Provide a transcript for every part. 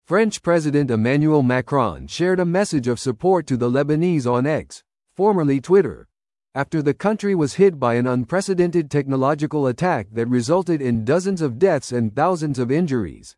French President Emmanuel Macron shared a message of support to the Lebanese on X, formerly Twitter, after the country was hit by an unprecedented technological attack that resulted in dozens of deaths and thousands of injuries.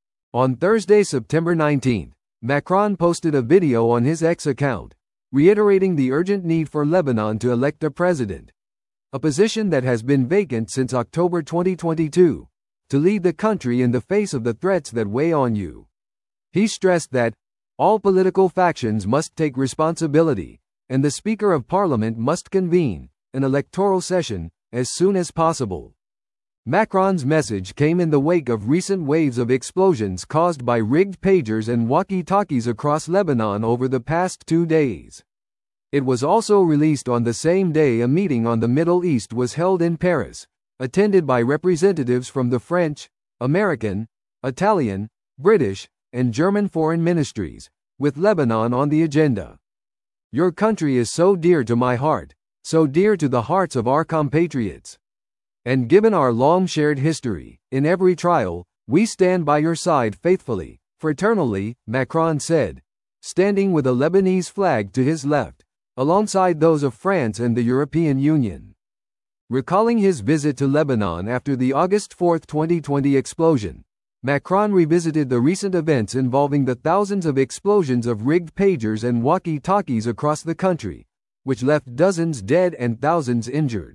On Thursday, September 19, Macron posted a video on his X account, reiterating the urgent need for Lebanon to elect a president, a position that has been vacant since October 2022, to lead the country in the face of the threats that weigh on you. He stressed that all political factions must take responsibility, and the Speaker of Parliament must convene an electoral session as soon as possible. Macron's message came in the wake of recent waves of explosions caused by rigged pagers and walkie-talkies across Lebanon over the past 2 days. It was also released on the same day a meeting on the Middle East was held in Paris, attended by representatives from the French, American, Italian, British, and German foreign ministries, with Lebanon on the agenda. Your country is so dear to my heart, so dear to the hearts of our compatriots. And given our long shared history, in every trial, we stand by your side faithfully, fraternally, Macron said, standing with a Lebanese flag to his left, alongside those of France and the European Union. Recalling his visit to Lebanon after the August 4, 2020 explosion, Macron revisited the recent events involving the thousands of explosions of rigged pagers and walkie-talkies across the country, which left dozens dead and thousands injured.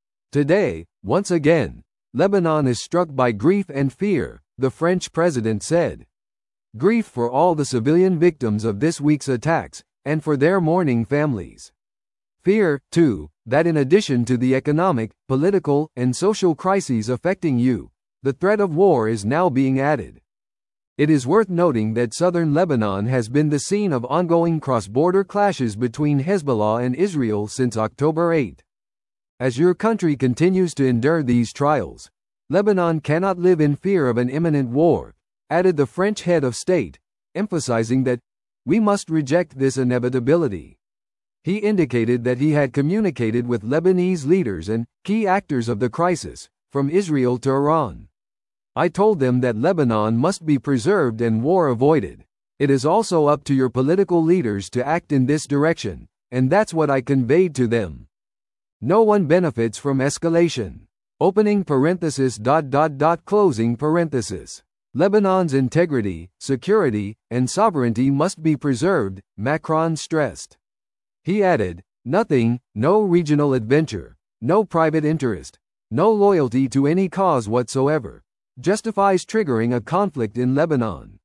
Today, once again, Lebanon is struck by grief and fear, the French president said. Grief for all the civilian victims of this week's attacks, and for their mourning families. Fear, too, that in addition to the economic, political, and social crises affecting you, the threat of war is now being added. It is worth noting that southern Lebanon has been the scene of ongoing cross-border clashes between Hezbollah and Israel since October 8. As your country continues to endure these trials, Lebanon cannot live in fear of an imminent war, added the French head of state, emphasizing that we must reject this inevitability. He indicated that he had communicated with Lebanese leaders and key actors of the crisis, from Israel to Iran. I told them that Lebanon must be preserved and war avoided. It is also up to your political leaders to act in this direction, and that's what I conveyed to them. No one benefits from escalation. Opening parenthesis ... closing parenthesis. Lebanon's integrity, security, and sovereignty must be preserved, Macron stressed. He added, nothing, no regional adventure, no private interest, no loyalty to any cause whatsoever, justifies triggering a conflict in Lebanon.